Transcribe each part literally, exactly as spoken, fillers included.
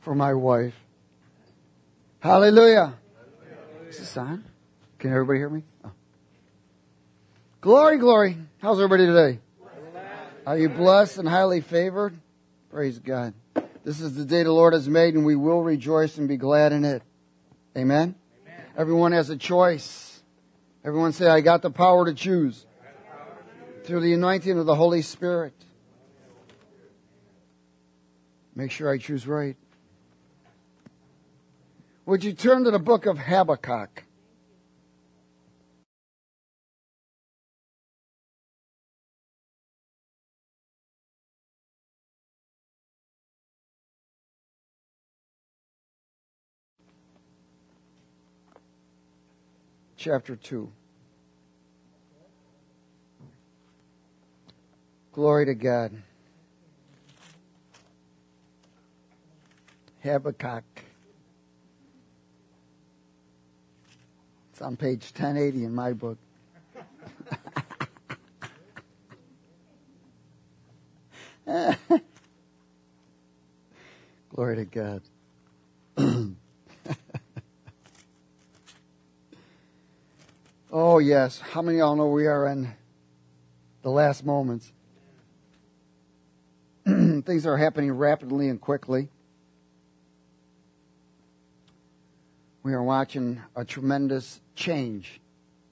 for my wife. Hallelujah. Hallelujah. Is this on? Can everybody hear me? Oh. Glory, glory. How's everybody today? Are you blessed and highly favored? Praise God. This is the day the Lord has made, and we will rejoice and be glad in it. Amen? Amen. Everyone has a choice. Everyone say, I got the power to choose. Power to choose. Through the anointing of the Holy Spirit. Make sure I choose right. Would you turn to the book of Habakkuk? Chapter two. Glory to God. Habakkuk. It's on page ten eighty in my book. Glory to God. Oh, yes. How many of y'all know we are in the last moments? Things are happening rapidly and quickly. We are watching a tremendous change.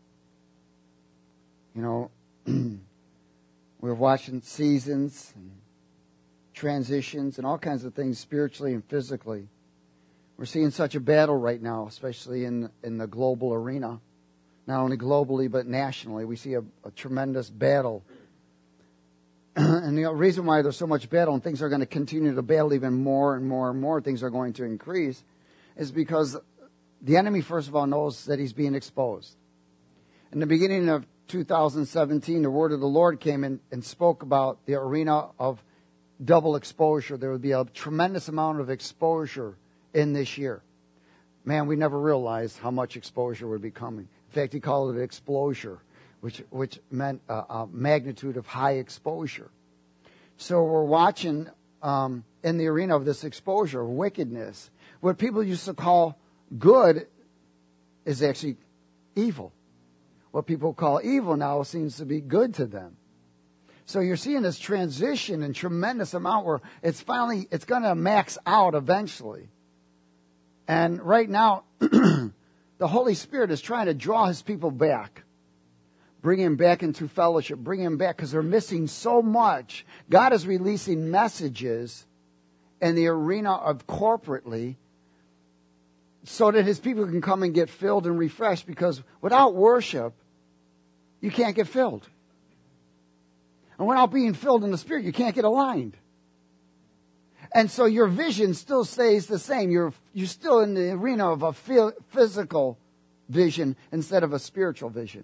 You know, we're watching seasons and transitions and all kinds of things spiritually and physically. We're seeing such a battle right now, especially in, in the global arena. Not only globally, but nationally. We see a, a tremendous battle. And the reason why there's so much battle and things are going to continue to battle even more and more and more, things are going to increase, is because the enemy, first of all, knows that he's being exposed. In the beginning of two thousand seventeen, the word of the Lord came in and spoke about the arena of double exposure. There would be a tremendous amount of exposure in this year. Man, we never realized how much exposure would be coming. In fact, he called it exposure, which which meant a, a magnitude of high exposure. So we're watching um, in the arena of this exposure of wickedness. What people used to call good is actually evil. What people call evil now seems to be good to them. So you're seeing this transition in tremendous amount where it's finally, it's going to max out eventually. And right now, the Holy Spirit is trying to draw His people back. Bring them back into fellowship. Bring them back because they're missing so much. God is releasing messages in the arena of corporately so that His people can come and get filled and refreshed, because without worship, you can't get filled. And without being filled in the Spirit, you can't get aligned. And so your vision still stays the same. You're, you're still in the arena of a physical vision instead of a spiritual vision.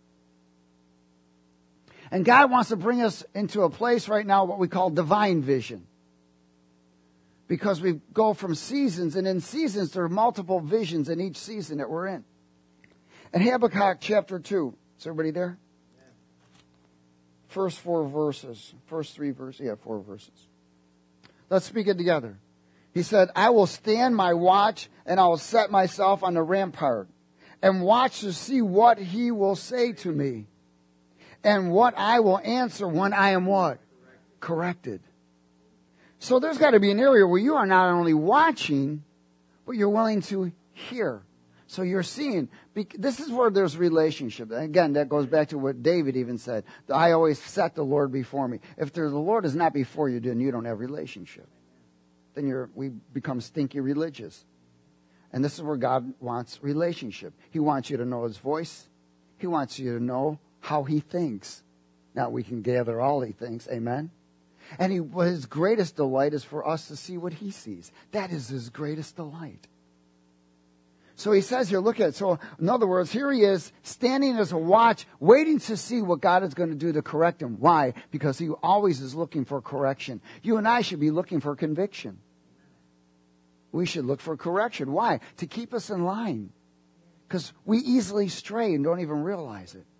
And God wants to bring us into a place right now, what we call divine vision. Because we go from seasons, and in seasons there are multiple visions in each season that we're in. In Habakkuk chapter two, is everybody there? Yeah. First four verses, first three verses, yeah, four verses. Let's speak it together. He said, I will stand my watch, and I will set myself on the rampart, and watch to see what He will say to me, and what I will answer when I am what? Corrected. So there's got to be an area where you are not only watching, but you're willing to hear. So you're seeing. This is where there's relationship. Again, that goes back to what David even said. I always set the Lord before me. If the Lord is not before you, then you don't have relationship. Then you're, we become stinky religious. And this is where God wants relationship. He wants you to know His voice. He wants you to know how He thinks. Now we can gather all He thinks. Amen. And he, His greatest delight is for us to see what He sees. That is His greatest delight. So He says here, look at it. So in other words, here He is standing as a watch, waiting to see what God is going to do to correct him. Why? Because He always is looking for correction. You and I should be looking for conviction. We should look for correction. Why? To keep us in line. Because we easily stray and don't even realize it.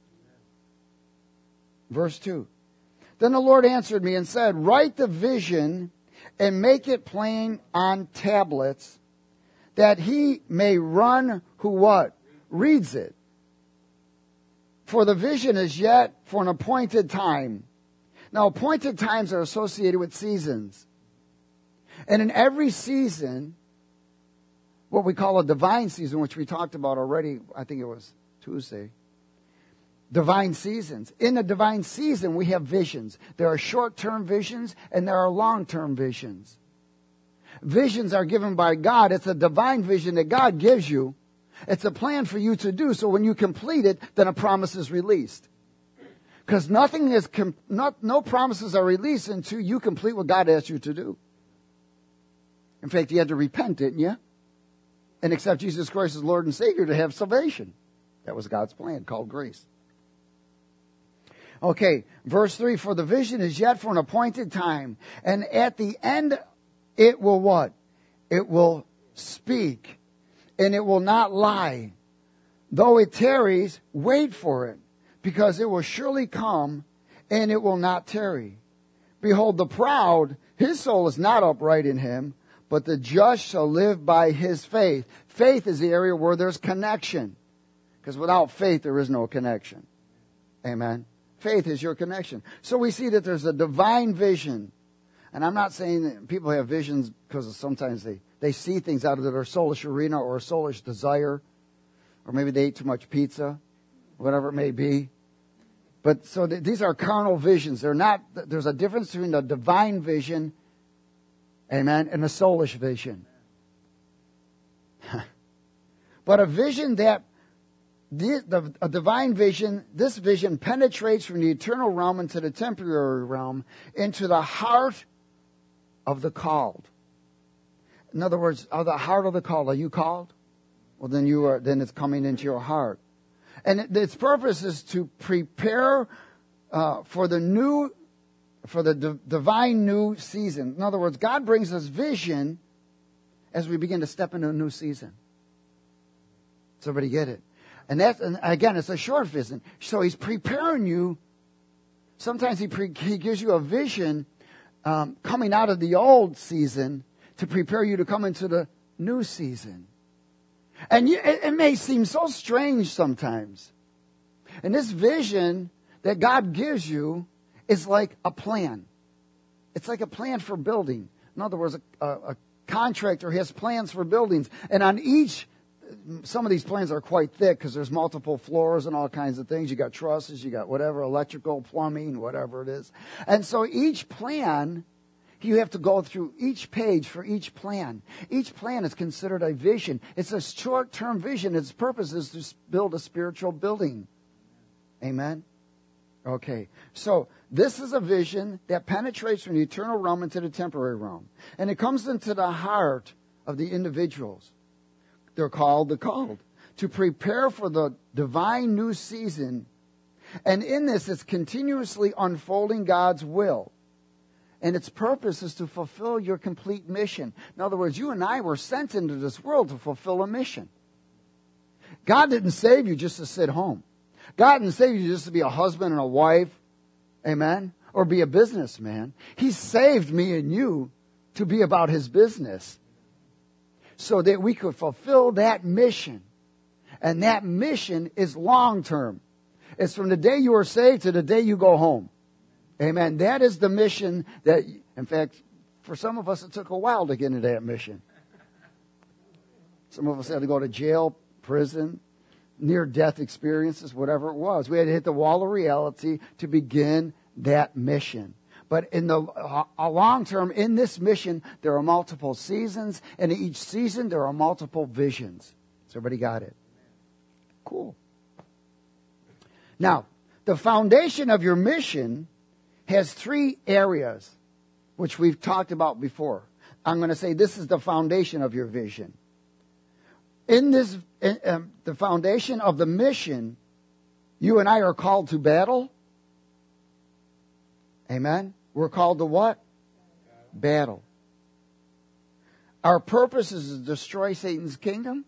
Verse two. Then the Lord answered me and said, write the vision and make it plain on tablets, that he may run who what? Reads it. For the vision is yet for an appointed time. Now, appointed times are associated with seasons. And in every season, what we call a divine season, which we talked about already, I think it was Tuesday, divine seasons. In a divine season, we have visions. There are short-term visions and there are long-term visions. Visions are given by God. It's a divine vision that God gives you. It's a plan for you to do. So when you complete it, then a promise is released. Because nothing is, com- not, no promises are released until you complete what God asked you to do. In fact, you had to repent, didn't you? And accept Jesus Christ as Lord and Savior to have salvation. That was God's plan, called grace. Okay, verse three, for the vision is yet for an appointed time. And at the end, it will what? It will speak. And it will not lie. Though it tarries, wait for it. Because it will surely come, and it will not tarry. Behold, the proud, his soul is not upright in him, but the just shall live by his faith. Faith is the area where there's connection. Because without faith, there is no connection. Amen. Faith is your connection. So we see that there's a divine vision. And I'm not saying that people have visions because sometimes they, they see things out of their soulish arena or a soulish desire. Or maybe they ate too much pizza. Whatever it may be. But so th- these are carnal visions. They're not, there's a difference between a divine vision, amen, and a soulish vision. But a vision that, the, the, a divine vision, this vision penetrates from the eternal realm into the temporary realm, into the heart of the called. In other words, of the heart of the called. Are you called? Well, then you are, then it's coming into your heart. And its purpose is to prepare uh, for the new, for the d- divine new season. In other words, God brings us vision as we begin to step into a new season. Does everybody get it? And that's, and again, it's a short vision. So He's preparing you. Sometimes He pre- He gives you a vision um, coming out of the old season to prepare you to come into the new season. And you, it, it may seem so strange sometimes. And this vision that God gives you is like a plan. It's like a plan for building. In other words, a, a, a contractor has plans for buildings. And on each, some of these plans are quite thick because there's multiple floors and all kinds of things. You got trusses, you got whatever, electrical, plumbing, whatever it is. And so each plan, you have to go through each page for each plan. Each plan is considered a vision. It's a short-term vision. Its purpose is to build a spiritual building. Amen? Okay. So this is a vision that penetrates from the eternal realm into the temporary realm. And it comes into the heart of the individuals. They're called the called. To prepare for the divine new season. And in this, it's continuously unfolding God's will. And its purpose is to fulfill your complete mission. In other words, you and I were sent into this world to fulfill a mission. God didn't save you just to sit home. God didn't save you just to be a husband and a wife. Amen? Or be a businessman. He saved me and you to be about His business. So that we could fulfill that mission. And that mission is long term. It's from the day you are saved to the day you go home. Amen. That is the mission that, in fact, for some of us, it took a while to get into that mission. Some of us had to go to jail, prison, near-death experiences, whatever it was. We had to hit the wall of reality to begin that mission. But in the uh, long term, in this mission, there are multiple seasons, and in each season, there are multiple visions. So everybody got it? Cool. Now, the foundation of your mission has three areas, which we've talked about before. I'm going to say this is the foundation of your vision. In this, in, um, the foundation of the mission, you and I are called to battle. Amen? We're called to what? Battle. Our purpose is to destroy Satan's kingdom.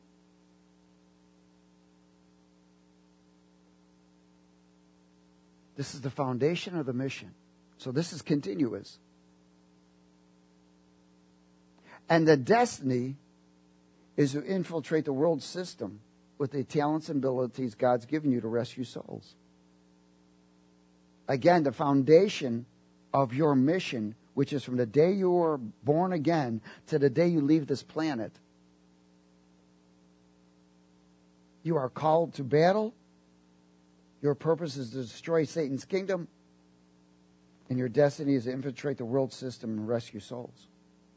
This is the foundation of the mission. So this is continuous. And the destiny is to infiltrate the world system with the talents and abilities God's given you to rescue souls. Again, the foundation of your mission, which is from the day you were born again to the day you leave this planet. You are called to battle. Your purpose is to destroy Satan's kingdom. And your destiny is to infiltrate the world system and rescue souls.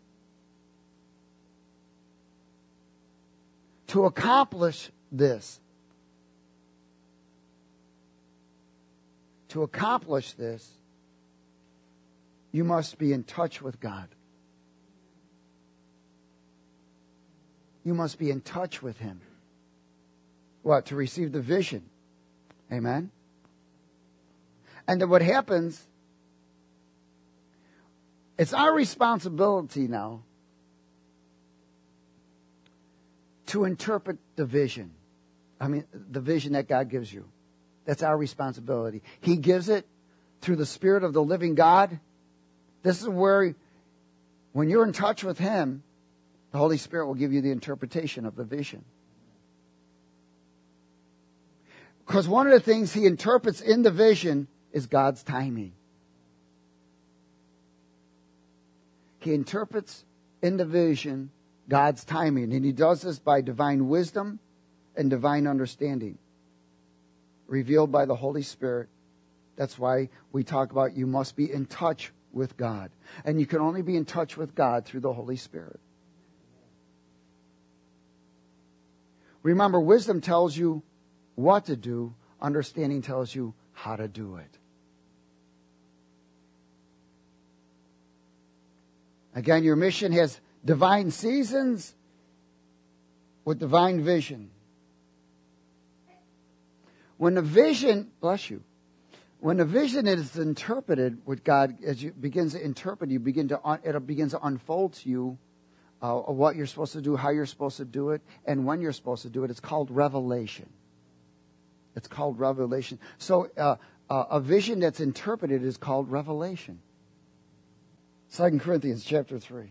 To accomplish this, to accomplish this, you must be in touch with God. You must be in touch with Him. What? To receive the vision. Amen? And then what happens, it's our responsibility now to interpret the vision. I mean, the vision that God gives you. That's our responsibility. He gives it through the Spirit of the living God. This is where, when you're in touch with Him, the Holy Spirit will give you the interpretation of the vision. Because one of the things He interprets in the vision is God's timing. He interprets in the vision God's timing. And He does this by divine wisdom and divine understanding, revealed by the Holy Spirit. That's why we talk about you must be in touch with God. And you can only be in touch with God through the Holy Spirit. Remember, wisdom tells you what to do. Understanding tells you how to do it. Again, your mission has divine seasons with divine vision. When the vision, bless you, when the vision is interpreted with God, as you begin to interpret, you begin to it begins to unfold to you uh, what you're supposed to do, how you're supposed to do it, and when you're supposed to do it. It's called revelation. It's called revelation. So uh, uh, a vision that's interpreted is called revelation. Second Corinthians chapter three.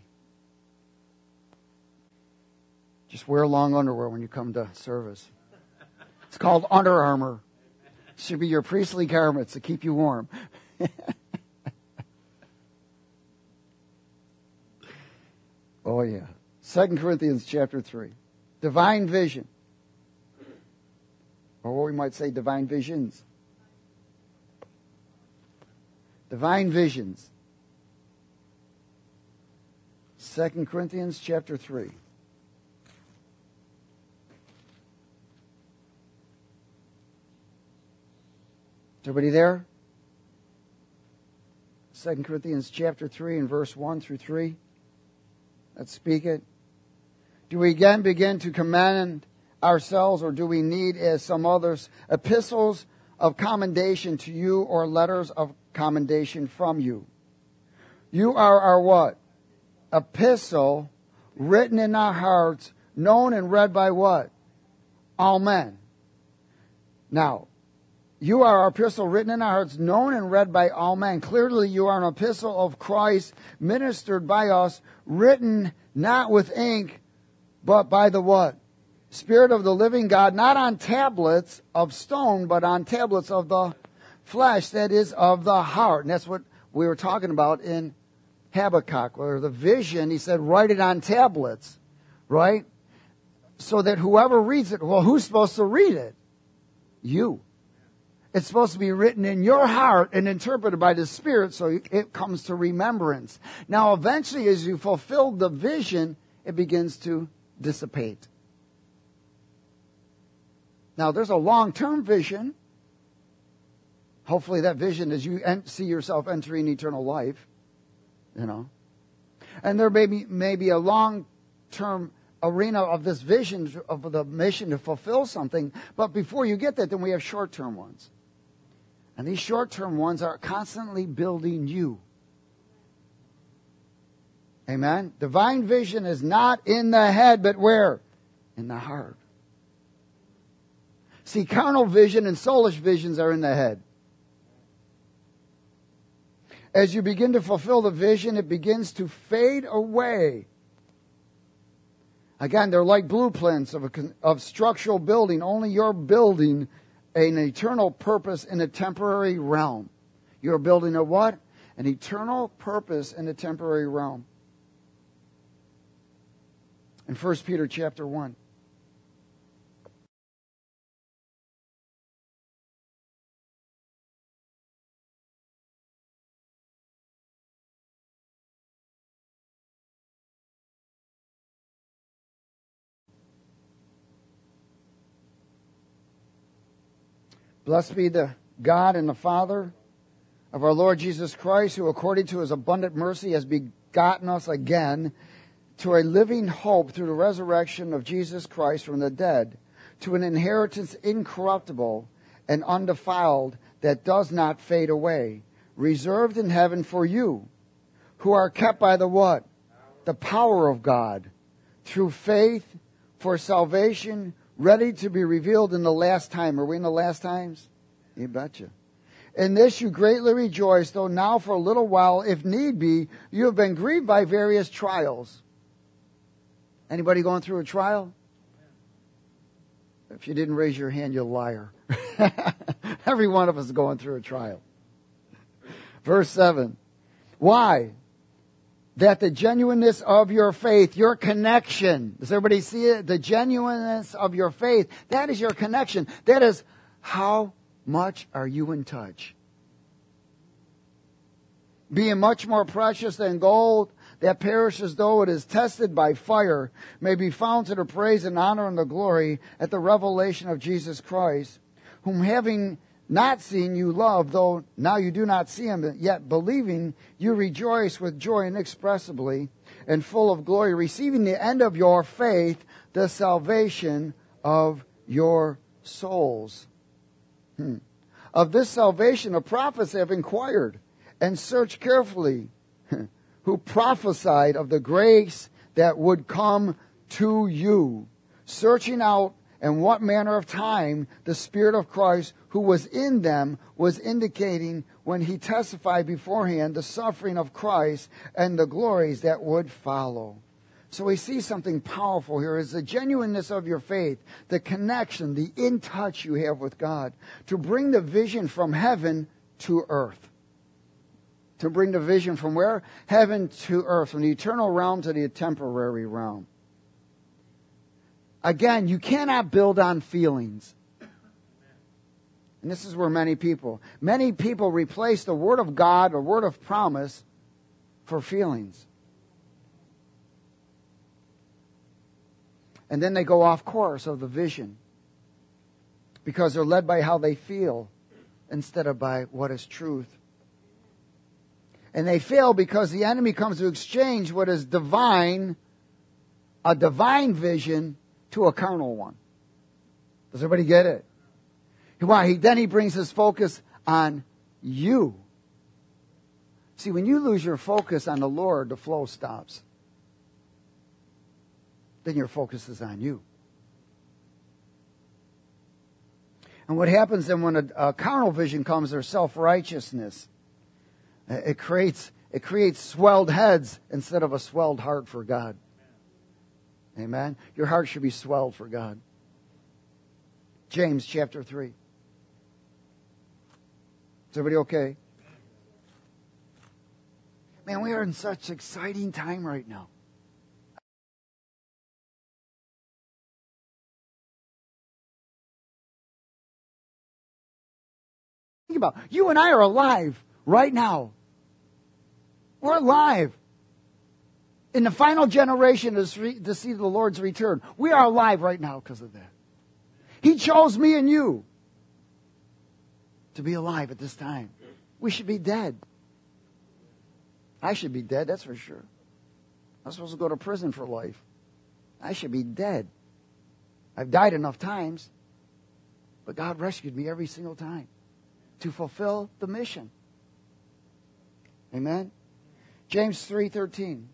Just wear long underwear when you come to service. It's called Under Armour. It should be your priestly garments to keep you warm. Oh yeah. Second Corinthians chapter three. Divine vision. Or what we might say, divine visions. Divine visions. Second Corinthians chapter three. Is everybody there? Second Corinthians chapter three and verse one through three. Let's speak it. Do we again begin to commend ourselves, or do we need, as some others, epistles of commendation to you, or letters of commendation from you? You are our what? Epistle, written in our hearts, known and read by what? All men. Now, you are our epistle written in our hearts, known and read by all men. Clearly, you are an epistle of Christ, ministered by us, written not with ink, but by the what? Spirit of the living God, not on tablets of stone, but on tablets of the flesh, that is, of the heart. And that's what we were talking about in Habakkuk, where the vision, he said, write it on tablets, right? So that whoever reads it, well, who's supposed to read it? You. It's supposed to be written in your heart and interpreted by the Spirit, so it comes to remembrance. Now, eventually, as you fulfill the vision, it begins to dissipate. Now, there's a long-term vision. Hopefully that vision is you see yourself entering eternal life, you know. And there may be, may be a long-term arena of this vision, of the mission to fulfill something. But before you get that, then we have short-term ones. And these short-term ones are constantly building you. Amen? Divine vision is not in the head, but where? In the heart. See, carnal vision and soulish visions are in the head. As you begin to fulfill the vision, it begins to fade away. Again, they're like blueprints of, a, of structural building. Only you're building an eternal purpose in a temporary realm. You're building a what? An eternal purpose in a temporary realm. In First Peter chapter one. Blessed be the God and the Father of our Lord Jesus Christ, who according to his abundant mercy has begotten us again to a living hope through the resurrection of Jesus Christ from the dead, to an inheritance incorruptible and undefiled that does not fade away, reserved in heaven for you, who are kept by the what? The power of God, through faith for salvation, ready to be revealed in the last time. Are we in the last times? You betcha. In this you greatly rejoice, though now for a little while, if need be, you have been grieved by various trials. Anybody going through a trial? If you didn't raise your hand, you're a liar. Every one of us is going through a trial. Verse seven. Why? That the genuineness of your faith, your connection. Does everybody see it? The genuineness of your faith. That is your connection. That is how much are you in touch. Being much more precious than gold that perishes though it is tested by fire, may be found to the praise and honor and the glory at the revelation of Jesus Christ, whom having not seen you love, though now you do not see him, yet believing you rejoice with joy inexpressibly and full of glory, receiving the end of your faith, the salvation of your souls. Hmm. Of this salvation the prophets have inquired and searched carefully, who prophesied of the grace that would come to you, searching out in what manner of time the Spirit of Christ who was in them was indicating when he testified beforehand the suffering of Christ and the glories that would follow. So we see something powerful here is the genuineness of your faith, the connection, the in touch you have with God, to bring the vision from heaven to earth. To bring the vision from where? Heaven to earth, from the eternal realm to the temporary realm. Again, you cannot build on feelings. And this is where many people, many people replace the Word of God, or Word of promise, for feelings. And then they go off course of the vision. Because they're led by how they feel instead of by what is truth. And they fail because the enemy comes to exchange what is divine, a divine vision, to a carnal one. Does everybody get it? Why? He, then he brings his focus on you. See, when you lose your focus on the Lord, the flow stops. Then your focus is on you. And what happens then when a, a carnal vision comes, there's self-righteousness. It creates, it creates swelled heads instead of a swelled heart for God. Amen. Your heart should be swelled for God. James chapter three. Is everybody okay? Man, we are in such exciting time right now. Think about it. You and I are alive right now. We're alive. In the final generation to see the Lord's return. We are alive right now because of that. He chose me and you to be alive at this time. We should be dead. I should be dead, that's for sure. I'm supposed to go to prison for life. I should be dead. I've died enough times, but God rescued me every single time to fulfill the mission. Amen? James three thirteen.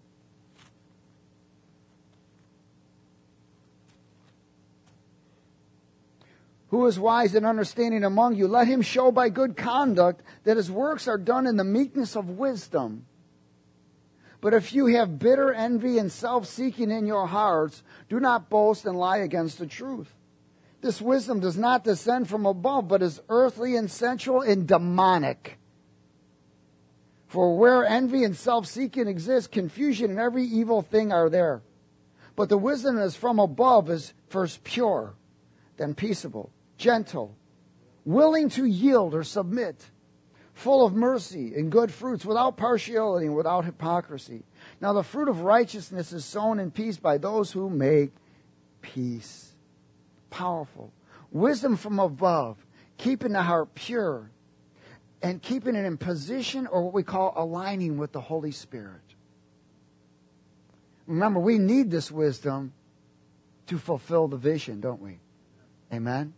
Who is wise and understanding among you? Let him show by good conduct that his works are done in the meekness of wisdom. But if you have bitter envy and self-seeking in your hearts, do not boast and lie against the truth. This wisdom does not descend from above, but is earthly and sensual and demonic. For where envy and self-seeking exist, confusion and every evil thing are there. But the wisdom that is from above is first pure, then peaceable, gentle, willing to yield or submit, full of mercy and good fruits, without partiality and without hypocrisy. Now the fruit of righteousness is sown in peace by those who make peace. Powerful. Wisdom from above, keeping the heart pure and keeping it in position, or what we call aligning with the Holy Spirit. Remember, we need this wisdom to fulfill the vision, don't we? Amen?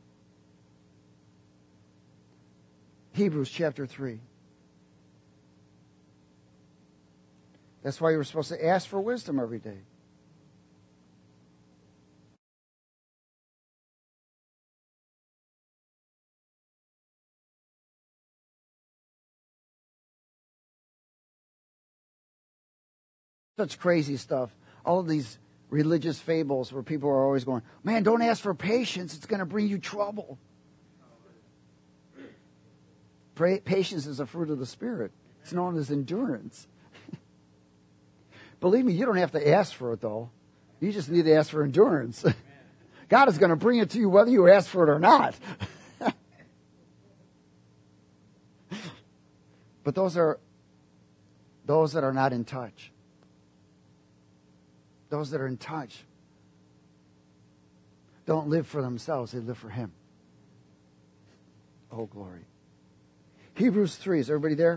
Hebrews chapter three. That's why you're supposed to ask for wisdom every day. Such crazy stuff. All of these religious fables where people are always going, man, don't ask for patience. It's going to bring you trouble. Pray, patience is a fruit of the Spirit. It's known as endurance. Believe me, you don't have to ask for it, though. You just need to ask for endurance. God is going to bring it to you whether you ask for it or not. But those are those that are not in touch. Those that are in touch don't live for themselves. They live for Him. Oh, glory. Hebrews three. Is everybody there?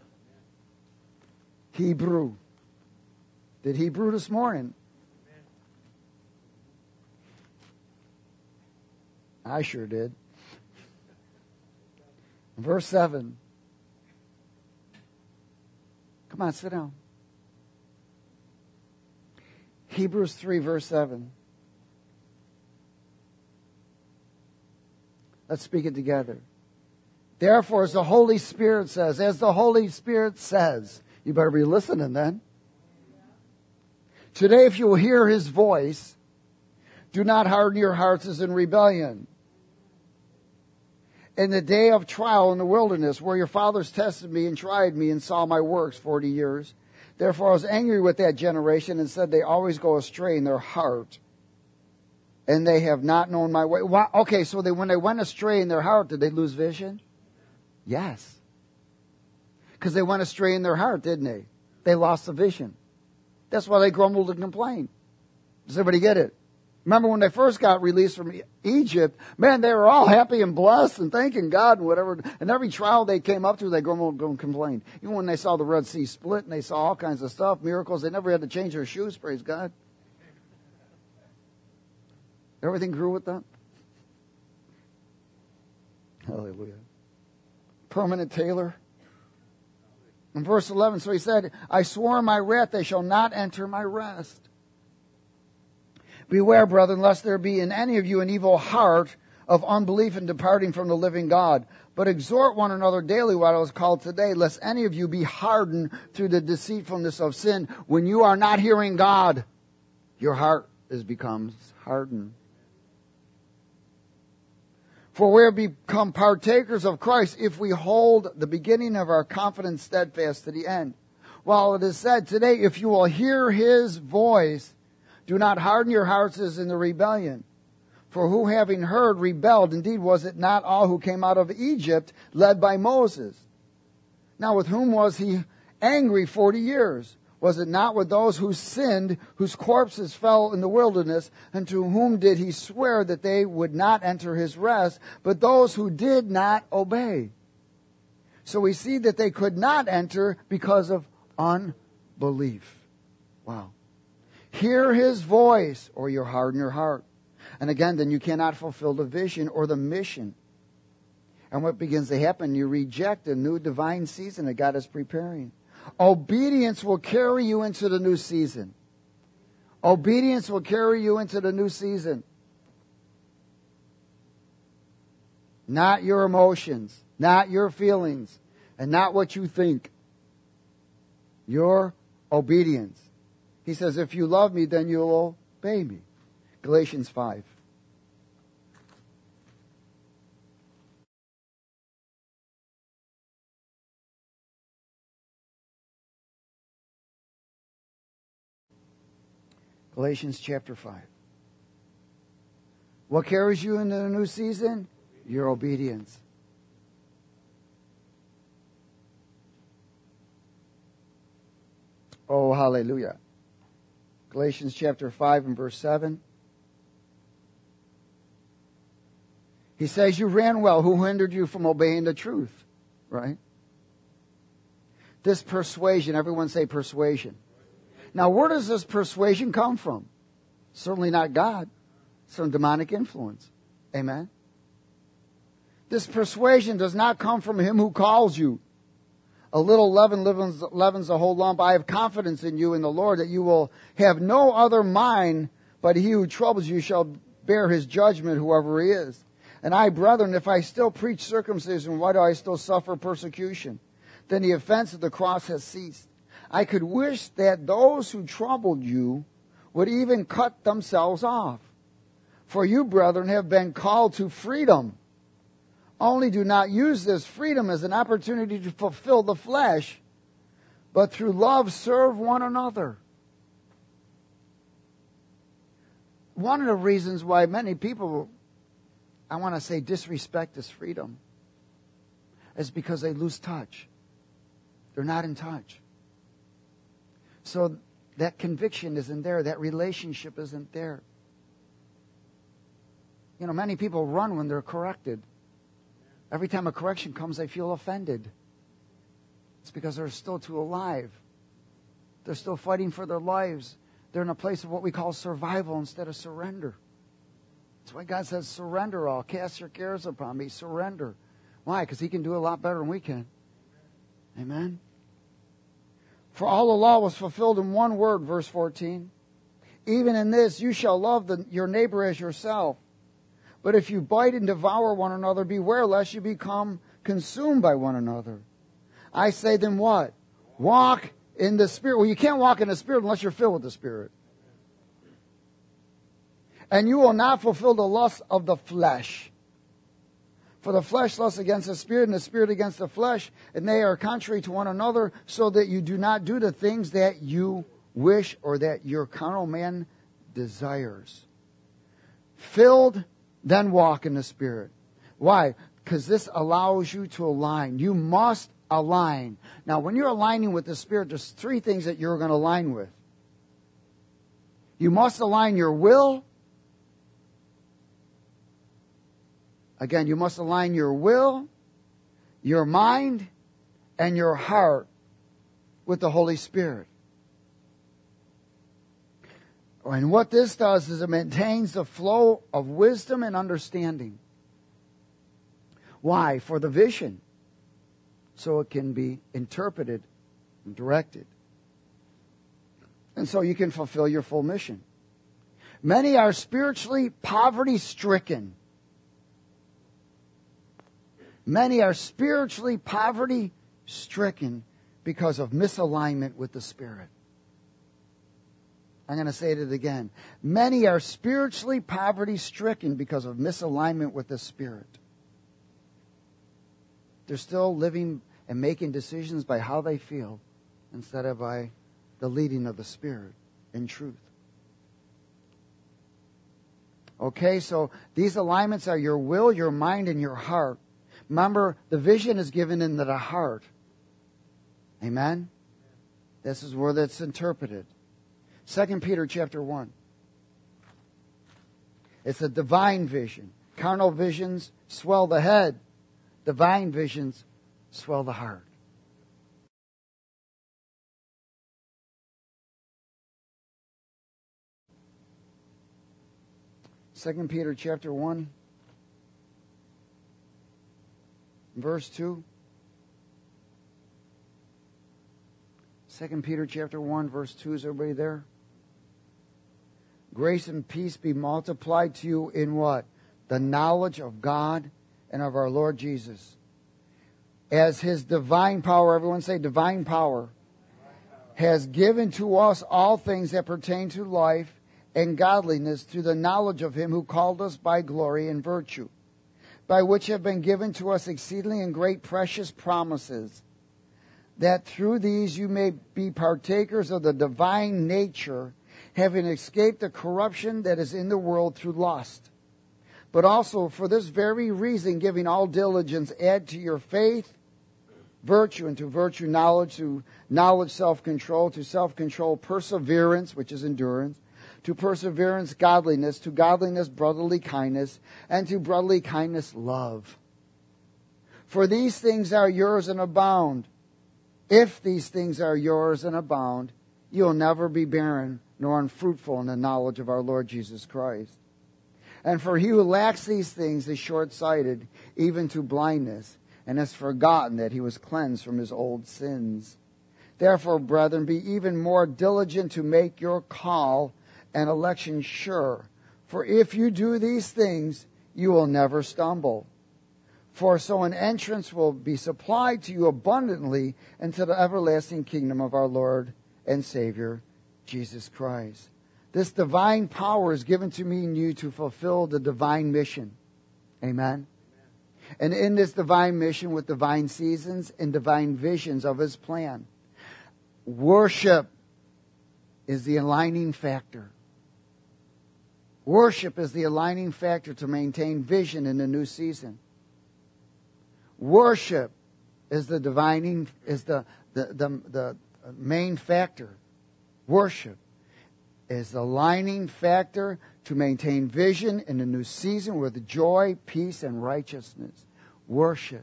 Hebrew. Did Hebrew this morning? I sure did. Verse seven. Come on, sit down. Hebrews three, verse seven. Let's speak it together. Therefore, as the Holy Spirit says, as the Holy Spirit says, you better be listening then. Today, if you will hear His voice, do not harden your hearts as in rebellion. In the day of trial in the wilderness, where your fathers tested me and tried me and saw my works forty years. Therefore I was angry with that generation and said they always go astray in their heart, and they have not known my way. Why? Okay, so they, when they went astray in their heart, did they lose vision? Yes. Because they went astray in their heart, didn't they? They lost the vision. That's why they grumbled and complained. Does everybody get it? Remember when they first got released from Egypt, man, they were all happy and blessed and thanking God and whatever. And every trial they came up to, they grumbled and complained. Even when they saw the Red Sea split and they saw all kinds of stuff, miracles, they never had to change their shoes, praise God. Everything grew with them. Hallelujah. Permanent tailor. In verse eleven, so he said, I swore in my wrath they shall not enter my rest. Beware, brethren, lest there be in any of you an evil heart of unbelief and departing from the living God. But exhort one another daily while it is called today, lest any of you be hardened through the deceitfulness of sin. When you are not hearing God, your heart is becomes hardened. For we have become partakers of Christ if we hold the beginning of our confidence steadfast to the end. While it is said today, if you will hear His voice, do not harden your hearts as in the rebellion. For who having heard rebelled, indeed was it not all who came out of Egypt led by Moses? Now with whom was he angry forty years? Was it not with those who sinned, whose corpses fell in the wilderness, and to whom did he swear that they would not enter his rest, but those who did not obey? So we see that they could not enter because of unbelief. Wow. Hear His voice, or you harden your heart. And again, then you cannot fulfill the vision or the mission. And what begins to happen? You reject a new divine season that God is preparing. Obedience will carry you into the new season. Obedience will carry you into the new season. Not your emotions, not your feelings, and not what you think. Your obedience. He says, if you love me, then you'll obey me. Galatians five. Galatians chapter five. What carries you into the new season? Your obedience. Oh, hallelujah. Galatians chapter five and verse seven. He says, you ran well. Who hindered you from obeying the truth? Right? This persuasion, everyone say persuasion. Now, where does this persuasion come from? Certainly not God. It's from demonic influence. Amen? This persuasion does not come from him who calls you. A little leaven leavens, leavens the whole lump. I have confidence in you in the Lord that you will have no other mind, but he who troubles you shall bear his judgment, whoever he is. And I, brethren, if I still preach circumcision, why do I still suffer persecution? Then the offense of the cross has ceased. I could wish that those who troubled you would even cut themselves off. For you, brethren, have been called to freedom. Only do not use this freedom as an opportunity to fulfill the flesh, but through love serve one another. One of the reasons why many people, I want to say, disrespect this freedom is because they lose touch. They're not in touch. So that conviction isn't there. That relationship isn't there. You know, many people run when they're corrected. Every time a correction comes, they feel offended. It's because they're still too alive. They're still fighting for their lives. They're in a place of what we call survival instead of surrender. That's why God says, surrender all. Cast your cares upon me. Surrender. Why? Because he can do a lot better than we can. Amen? For all the law was fulfilled in one word, verse fourteen. Even in this, you shall love the, your neighbor as yourself. But if you bite and devour one another, beware lest you become consumed by one another. I say then what? Walk in the Spirit. Well, you can't walk in the Spirit unless you're filled with the Spirit. And you will not fulfill the lust of the flesh. For the flesh lusts against the Spirit, and the Spirit against the flesh, and they are contrary to one another, so that you do not do the things that you wish or that your carnal man desires. Filled, then walk in the Spirit. Why? Because this allows you to align. You must align. Now, when you're aligning with the Spirit, there's three things that you're going to align with. You must align your will. Again, you must align your will, your mind, and your heart with the Holy Spirit. And what this does is it maintains the flow of wisdom and understanding. Why? For the vision. So it can be interpreted and directed. And so you can fulfill your full mission. Many are spiritually poverty-stricken. Many are spiritually poverty-stricken because of misalignment with the Spirit. I'm going to say it again. Many are spiritually poverty-stricken because of misalignment with the Spirit. They're still living and making decisions by how they feel instead of by the leading of the Spirit in truth. Okay, so these alignments are your will, your mind, and your heart. Remember, the vision is given into the heart. Amen? This is where that's interpreted. Second Peter chapter one. It's a divine vision. Carnal visions swell the head. Divine visions swell the heart. Second Peter chapter one, verse two. Second Peter chapter one, verse two. Is everybody there? Grace and peace be multiplied to you in what? The knowledge of God and of our Lord Jesus. As His divine power, everyone say divine power, has given to us all things that pertain to life and godliness through the knowledge of him who called us by glory and virtue, by which have been given to us exceedingly and great precious promises, that through these you may be partakers of the divine nature, having escaped the corruption that is in the world through lust. But also for this very reason, giving all diligence, add to your faith virtue, and to virtue knowledge, to knowledge self-control, to self-control perseverance, which is endurance, to perseverance godliness, to godliness brotherly kindness, and to brotherly kindness love. For these things are yours and abound. If these things are yours and abound, you will never be barren nor unfruitful in the knowledge of our Lord Jesus Christ. And for he who lacks these things is short-sighted, even to blindness, and has forgotten that he was cleansed from his old sins. Therefore, brethren, be even more diligent to make your call and election sure. For if you do these things, you will never stumble. For so an entrance will be supplied to you abundantly into the everlasting kingdom of our Lord and Savior, Jesus Christ. This divine power is given to me and you to fulfill the divine mission. Amen. And in this divine mission with divine seasons and divine visions of his plan, worship is the aligning factor. Worship is the aligning factor to maintain vision in the new season. Worship is the divining, is the, the, the, the main factor. Worship is the aligning factor to maintain vision in the new season with joy, peace, and righteousness. Worship.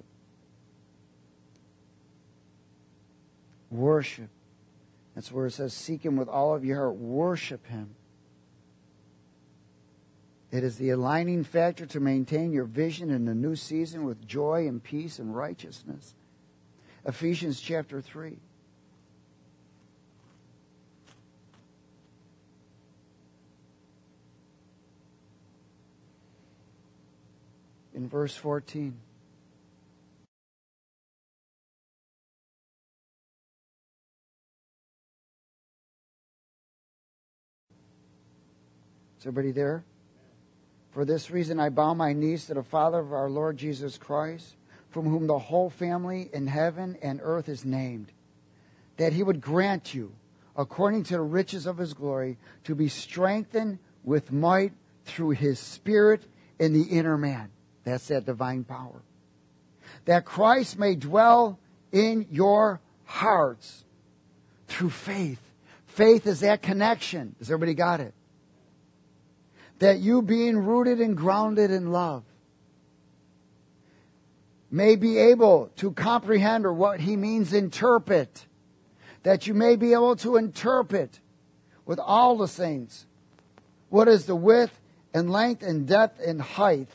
Worship. That's where it says, seek him with all of your heart. Worship him. It is the aligning factor to maintain your vision in the new season with joy and peace and righteousness. Ephesians chapter three. In verse fourteen. Is everybody there? For this reason I bow my knees to the Father of our Lord Jesus Christ, from whom the whole family in heaven and earth is named, that he would grant you, according to the riches of his glory, to be strengthened with might through his Spirit in the inner man. That's that divine power. That Christ may dwell in your hearts through faith. Faith is that connection. Has everybody got it? That you, being rooted and grounded in love, may be able to comprehend, or what he means interpret. That you may be able to interpret with all the saints what is the width and length and depth and height.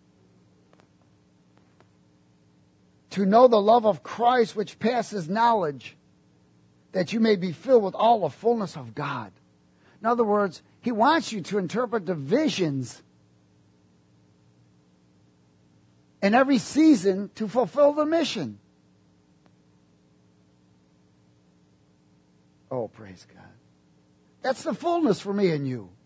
To know the love of Christ which passes knowledge, that you may be filled with all the fullness of God. In other words, he wants you to interpret the visions in every season to fulfill the mission. Oh, praise God. That's the fullness for me and you.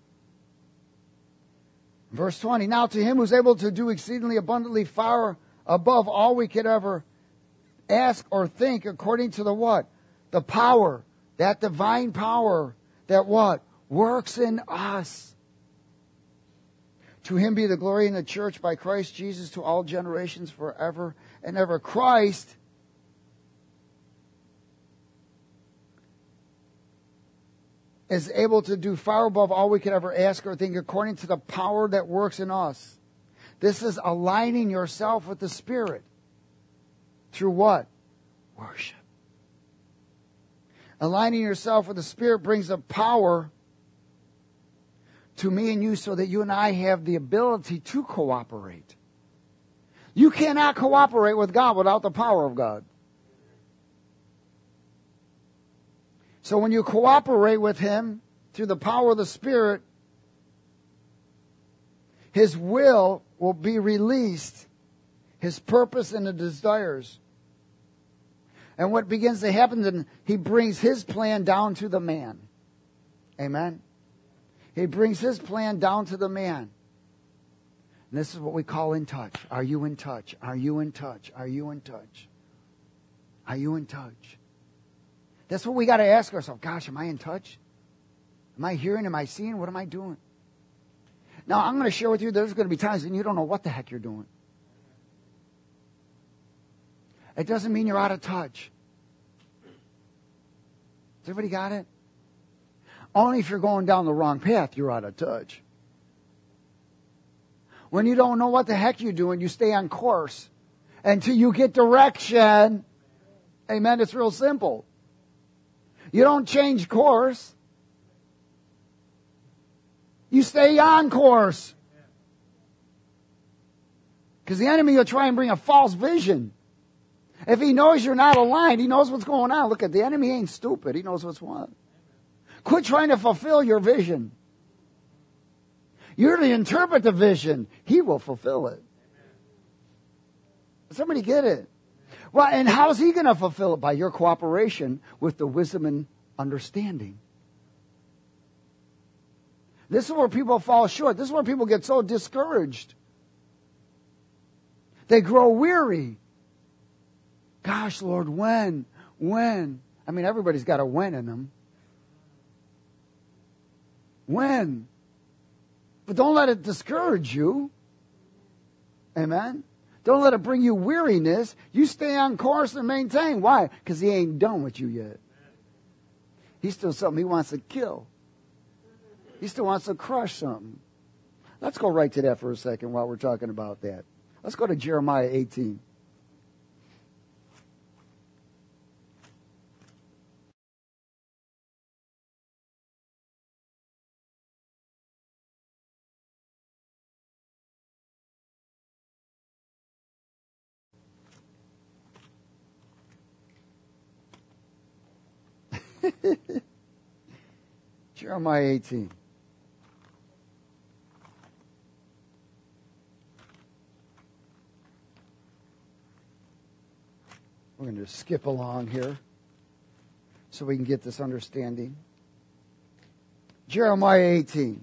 Verse twenty, now to him who's able to do exceedingly abundantly far above all we could ever ask or think, according to the what? The power, that divine power that what? Works in us. To him be the glory in the church by Christ Jesus to all generations forever and ever. Christ is able to do far above all we could ever ask or think, according to the power that works in us. This is aligning yourself with the Spirit. Through what? Worship. Aligning yourself with the Spirit brings a power to me and you so that you and I have the ability to cooperate. You cannot cooperate with God without the power of God. So when you cooperate with him through the power of the Spirit, his will will be released, his purpose and the desires. And what begins to happen, then he brings his plan down to the man. Amen? He brings his plan down to the man. And this is what we call in touch. Are you in touch? Are you in touch? Are you in touch? Are you in touch? That's what we got to ask ourselves. Gosh, am I in touch? Am I hearing? Am I seeing? What am I doing? Now, I'm going to share with you, there's going to be times when you don't know what the heck you're doing. It doesn't mean you're out of touch. Has everybody got it? Only if you're going down the wrong path, you're out of touch. When you don't know what the heck you're doing, you stay on course until you get direction. Amen. It's real simple. You don't change course. You stay on course. Because the enemy will try and bring a false vision. If he knows you're not aligned, he knows what's going on. Look, at the enemy ain't stupid. He knows what's what. Quit trying to fulfill your vision. You're to interpret the vision. He will fulfill it. Somebody get it? Well, and how's he going to fulfill it? By your cooperation with the wisdom and understanding. This is where people fall short. This is where people get so discouraged. They grow weary. Gosh, Lord, when? When? I mean, everybody's got a when in them. When? But don't let it discourage you. Amen? Don't let it bring you weariness. You stay on course and maintain. Why? Because he ain't done with you yet. He's still something he wants to kill. He still wants to crush something. Let's go right to that for a second while we're talking about that. Let's go to Jeremiah eighteen. Jeremiah eighteen. We're going to skip along here so we can get this understanding. Jeremiah eighteen.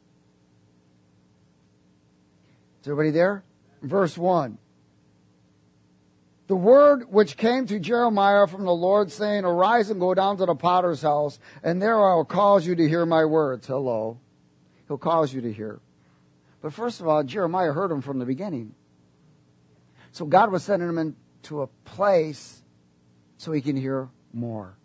Is everybody there? Verse one. The word which came to Jeremiah from the Lord, saying, Arise and go down to the potter's house, and there I will cause you to hear my words. Hello. He'll cause you to hear. But first of all, Jeremiah heard him from the beginning. So God was sending him into a place so he can hear more.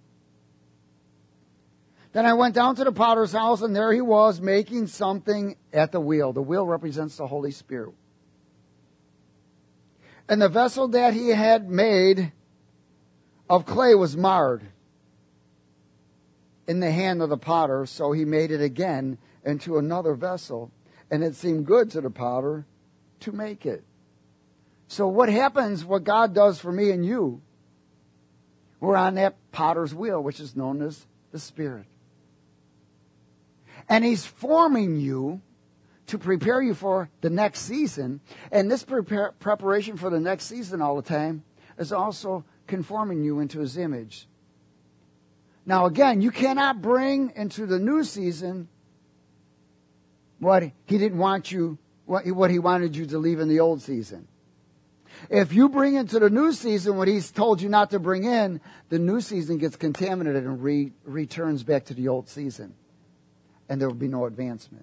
Then I went down to the potter's house, and there he was making something at the wheel. The wheel represents the Holy Spirit. And the vessel that he had made of clay was marred in the hand of the potter, so he made it again into another vessel. And it seemed good to the potter to make it. So what happens, what God does for me and you, we're on that potter's wheel, which is known as the Spirit. And he's forming you to prepare you for the next season. And this prepare, preparation for the next season all the time is also conforming you into his image. Now again, you cannot bring into the new season what he didn't want you, what he, what he wanted you to leave in the old season. If you bring into the new season what he's told you not to bring in, the new season gets contaminated and re, returns back to the old season. And there will be no advancement.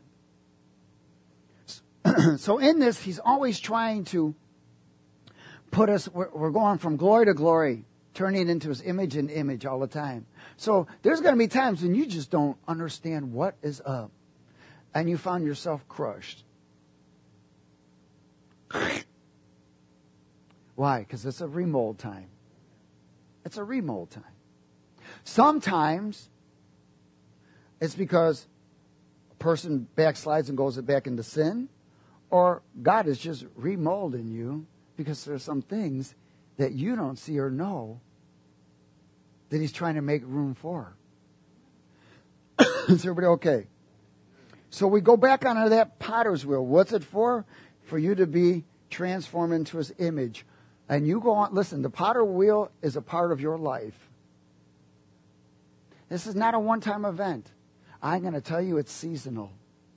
So in this, he's always trying to put us, we're, we're going from glory to glory, turning into his image and image all the time. So there's going to be times when you just don't understand what is up. And you found yourself crushed. Why? Because it's a remold time. It's a remold time. Sometimes it's because a person backslides and goes back into sin. Or God is just remolding you because there's some things that you don't see or know that he's trying to make room for. Is everybody okay? So we go back onto that potter's wheel. What's it for? For you to be transformed into his image. And you go on, listen, the potter wheel is a part of your life. This is not a one-time event. I'm going to tell you it's seasonal.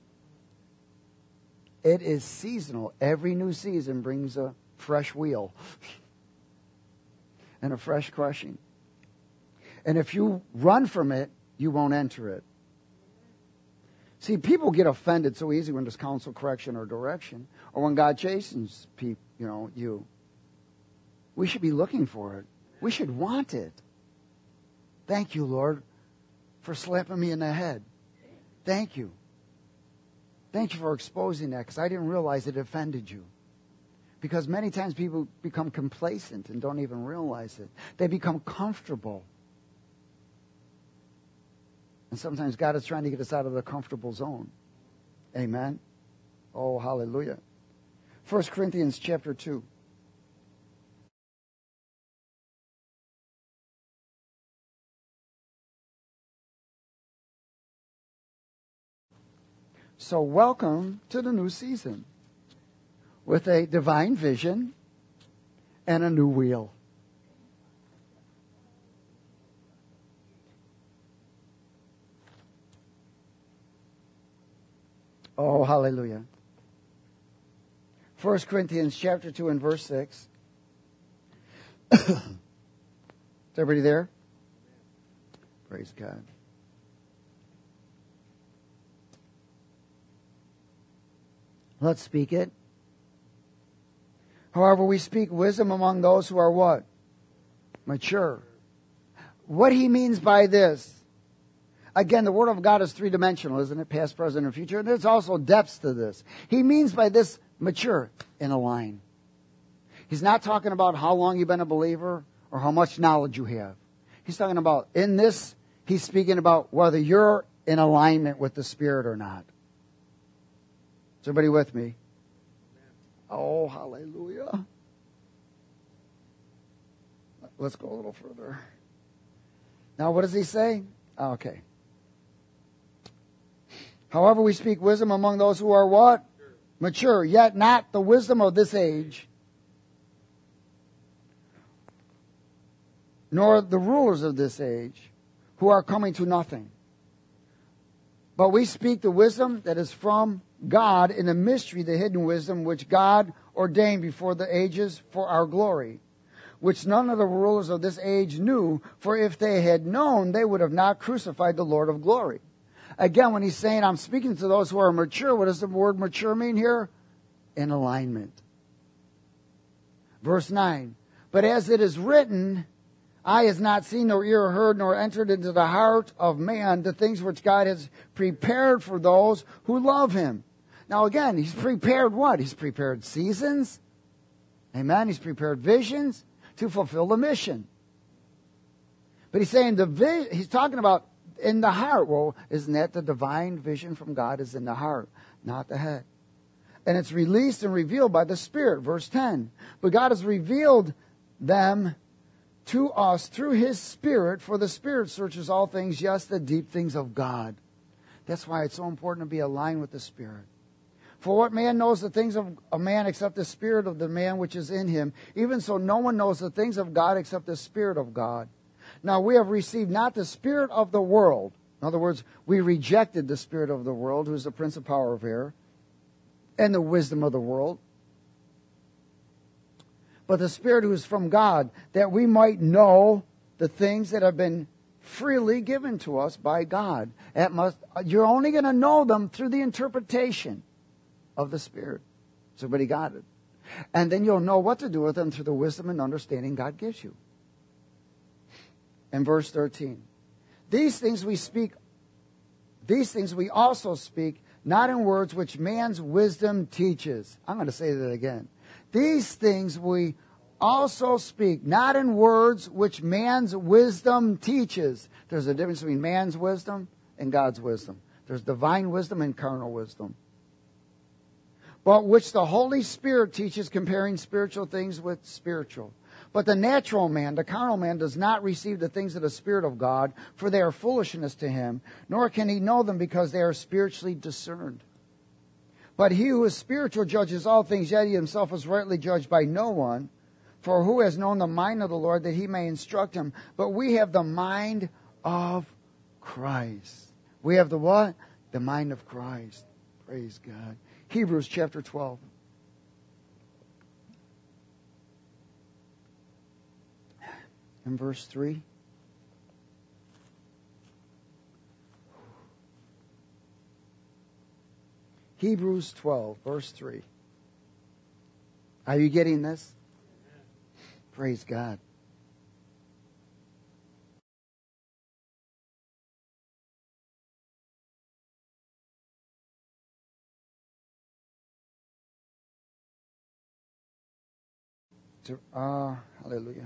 It is seasonal. Every new season brings a fresh wheel and a fresh crushing. And if you run from it, you won't enter it. See, people get offended so easy when there's counsel, correction, or direction, or when God chastens people, you know, you. We should be looking for it. We should want it. Thank you, Lord, for slapping me in the head. Thank you. Thank you for exposing that, because I didn't realize it offended you. Because many times people become complacent and don't even realize it. They become comfortable. And sometimes God is trying to get us out of the comfortable zone. Amen. Oh, hallelujah. First Corinthians chapter two. So welcome to the new season with a divine vision and a new wheel. Oh, hallelujah. First Corinthians chapter two and verse six. Is everybody there? Praise God. Let's speak it. However, we speak wisdom among those who are what? Mature. What he means by this. Again, the Word of God is three-dimensional, isn't it? Past, present, and future. And there's also depths to this. He means by this mature in a line. He's not talking about how long you've been a believer or how much knowledge you have. He's talking about, in this, he's speaking about whether you're in alignment with the Spirit or not. Is everybody with me? Oh, hallelujah. Let's go a little further. Now, what does he say? Okay. However, we speak wisdom among those who are what? Mature. Mature, yet not the wisdom of this age, nor the rulers of this age, who are coming to nothing. But we speak the wisdom that is from God in a mystery, the hidden wisdom which God ordained before the ages for our glory, which none of the rulers of this age knew, for if they had known, they would have not crucified the Lord of glory. Again, when he's saying, I'm speaking to those who are mature, what does the word mature mean here? In alignment. Verse nine, but as it is written, eye has not seen, nor ear heard, nor entered into the heart of man the things which God has prepared for those who love him. Now again, he's prepared what? He's prepared seasons. Amen. He's prepared visions to fulfill the mission. But he's saying the vi- he's talking about in the heart. Well, isn't that the divine vision from God is in the heart, not the head? And it's released and revealed by the Spirit. Verse ten. But God has revealed them to us through his Spirit, for the Spirit searches all things, yes, the deep things of God. That's why it's so important to be aligned with the Spirit. For what man knows the things of a man except the Spirit of the man which is in him? Even so, no one knows the things of God except the Spirit of God. Now we have received not the spirit of the world. In other words, we rejected the spirit of the world, who is the prince of power of air, and the wisdom of the world, but the Spirit who is from God, that we might know the things that have been freely given to us by God. That must, you're only going to know them through the interpretation of the Spirit. So everybody got it. And then you'll know what to do with them through the wisdom and understanding God gives you. And verse thirteen. These things we speak, these things we also speak, not in words which man's wisdom teaches. I'm going to say that again. These things we also speak, not in words which man's wisdom teaches. There's a difference between man's wisdom and God's wisdom. There's divine wisdom and carnal wisdom. But which the Holy Spirit teaches, comparing spiritual things with spiritual. But the natural man, the carnal man, does not receive the things of the Spirit of God, for they are foolishness to him, nor can he know them because they are spiritually discerned. But he who is spiritual judges all things, yet he himself is rightly judged by no one. For who has known the mind of the Lord that he may instruct him? But we have the mind of Christ. We have the what? The mind of Christ. Praise God. Hebrews chapter twelve. And verse three. Hebrews twelve, verse three. Are you getting this? Praise God. Uh, hallelujah.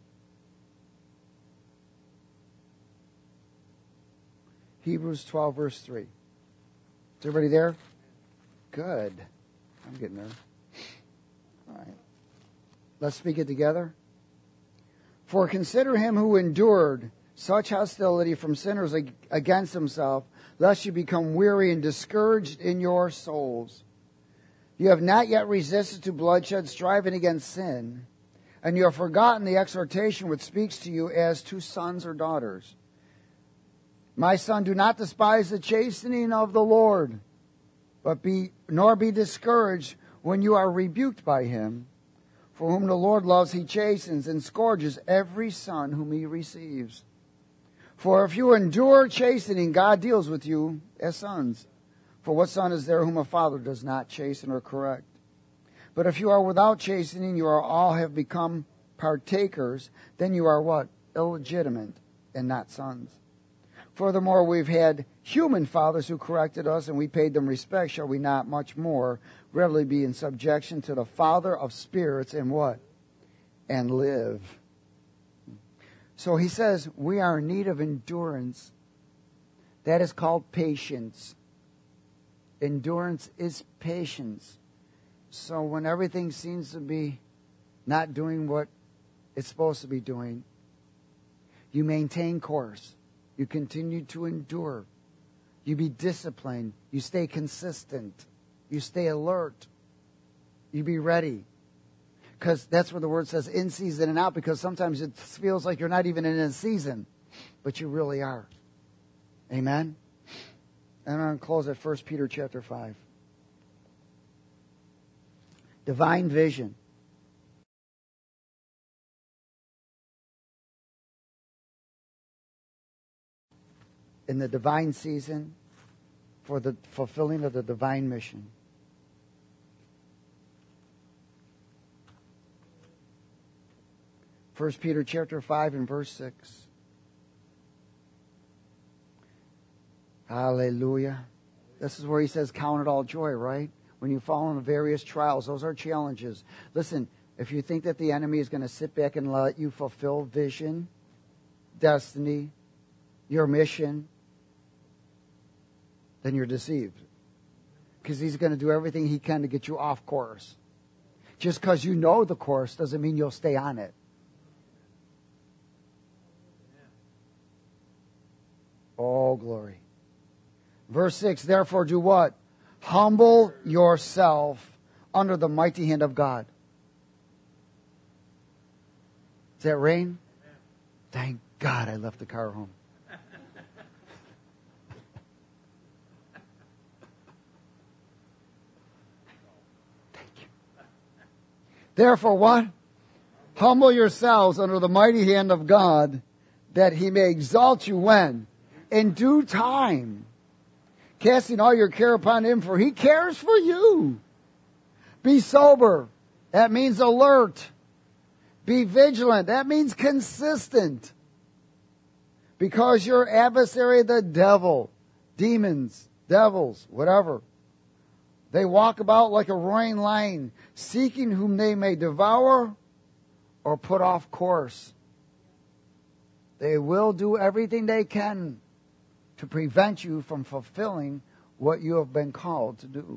Hebrews twelve, verse three. Is everybody there? Good. I'm getting there. All right. Let's speak it together. For consider him who endured such hostility from sinners against himself, lest you become weary and discouraged in your souls. You have not yet resisted to bloodshed, striving against sin, and you have forgotten the exhortation which speaks to you as to sons or daughters. My son, do not despise the chastening of the Lord, but be nor be discouraged when you are rebuked by him. For whom the Lord loves, he chastens and scourges every son whom he receives. For if you endure chastening, God deals with you as sons. For what son is there whom a father does not chasten or correct? But if you are without chastening, you are all have become partakers, then you are what? Illegitimate and not sons. Furthermore, we've had human fathers who corrected us, and we paid them respect. Shall we not much more readily be in subjection to the Father of spirits and what? And live. So he says we are in need of endurance. That is called patience. Endurance is patience. So when everything seems to be not doing what it's supposed to be doing, you maintain course. You continue to endure. You be disciplined. You stay consistent. You stay alert. You be ready. Because that's where the word says in season and out, because sometimes it feels like you're not even in a season, but you really are. Amen? And I'm going to close at First Peter chapter five. Divine vision. In the divine season for the fulfilling of the divine mission. First Peter chapter five and verse six. Hallelujah. This is where he says, count it all joy, right? When you fall into various trials, those are challenges. Listen, if you think that the enemy is going to sit back and let you fulfill vision, destiny, your mission, then you're deceived. Because he's going to do everything he can to get you off course. Just because you know the course doesn't mean you'll stay on it. Oh, glory. Verse six, therefore do what? Humble yourself under the mighty hand of God. Is that rain? Thank God I left the car home. Therefore what? Humble yourselves under the mighty hand of God, that he may exalt you when? In due time. Casting all your care upon him, for he cares for you. Be sober. That means alert. Be vigilant. That means consistent. Because your adversary, the devil, demons, devils, whatever, they walk about like a roaring lion, seeking whom they may devour or put off course. They will do everything they can to prevent you from fulfilling what you have been called to do.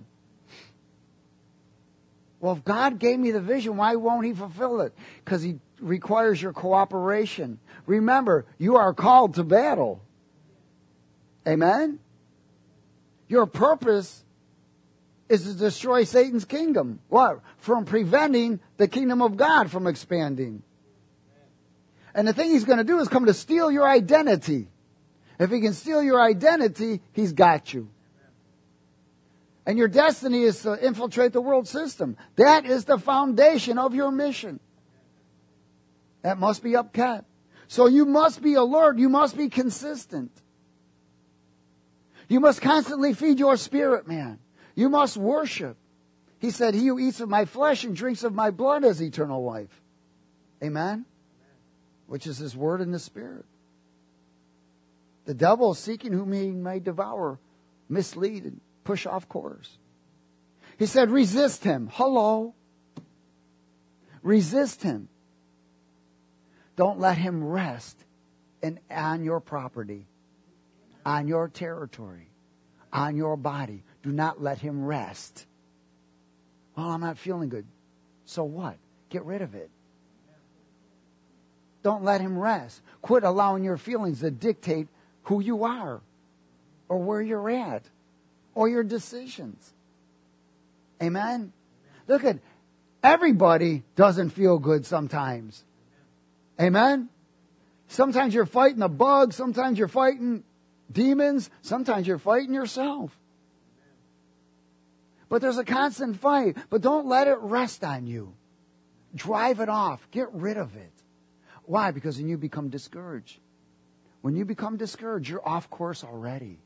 Well, if God gave me the vision, why won't he fulfill it? Because he requires your cooperation. Remember, you are called to battle. Amen? Your purpose is to destroy Satan's kingdom. What? From preventing the kingdom of God from expanding. And the thing he's going to do is come to steal your identity. If he can steal your identity, he's got you. And your destiny is to infiltrate the world system. That is the foundation of your mission. That must be upkept. So you must be alert. You must be consistent. You must constantly feed your spirit, man. You must worship. He said, he who eats of my flesh and drinks of my blood has eternal life. Amen? Which is his word in the spirit. The devil is seeking whom he may devour, mislead, and push off course. He said, resist him. Hello. Resist him. Don't let him rest in, on your property, on your territory, on your body. Do not let him rest. Well, I'm not feeling good. So what? Get rid of it. Don't let him rest. Quit allowing your feelings to dictate who you are or where you're at or your decisions. Amen? Look at, everybody doesn't feel good sometimes. Amen? Sometimes you're fighting a bug. Sometimes you're fighting demons. Sometimes you're fighting yourself. But there's a constant fight. But don't let it rest on you. Drive it off. Get rid of it. Why? Because then you become discouraged. When you become discouraged, you're off course already.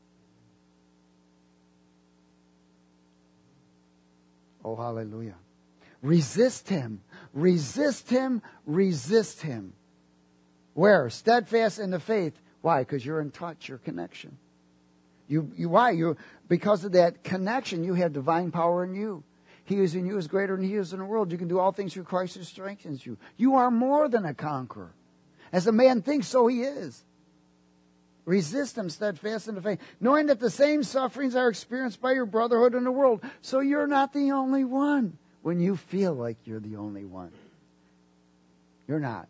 Oh, hallelujah. Resist him. Resist him. Resist him. Where? Steadfast in the faith. Why? Because you're in touch, your connection. You, you, why? You, because of that connection, you have divine power in you. He who is in you is greater than he who is in the world. You can do all things through Christ who strengthens you. You are more than a conqueror. As a man thinks, so he is. Resist him, steadfast in the faith, knowing that the same sufferings are experienced by your brotherhood in the world. So you're not the only one when you feel like you're the only one. You're not.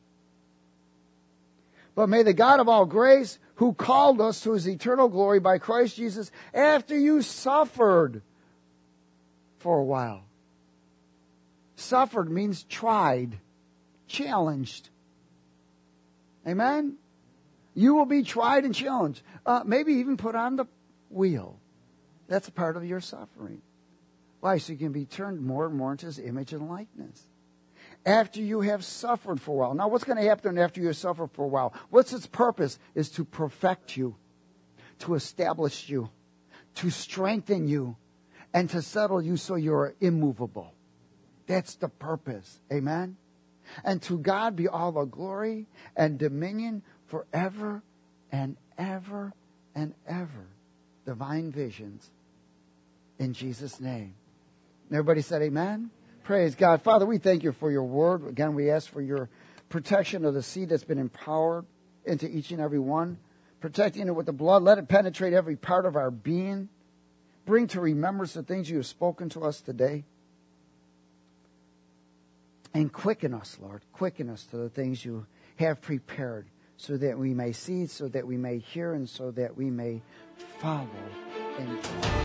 But may the God of all grace, who called us to his eternal glory by Christ Jesus, after you suffered for a while. Suffered means tried, challenged. Amen? You will be tried and challenged. Uh, maybe even put on the wheel. That's a part of your suffering. Why? So you can be turned more and more into his image and likeness. After you have suffered for a while. Now, what's going to happen after you have suffered for a while? What's its purpose? Is to perfect you, to establish you, to strengthen you, and to settle you so you're immovable. That's the purpose. Amen? And to God be all the glory and dominion forever and ever and ever. Divine visions. In Jesus' name. And everybody said amen? Praise God. Father, we thank you for your word. Again, we ask for your protection of the seed that's been empowered into each and every one. Protecting it with the blood. Let it penetrate every part of our being. Bring to remembrance the things you have spoken to us today. And quicken us, Lord. Quicken us to the things you have prepared so that we may see, so that we may hear, and so that we may follow in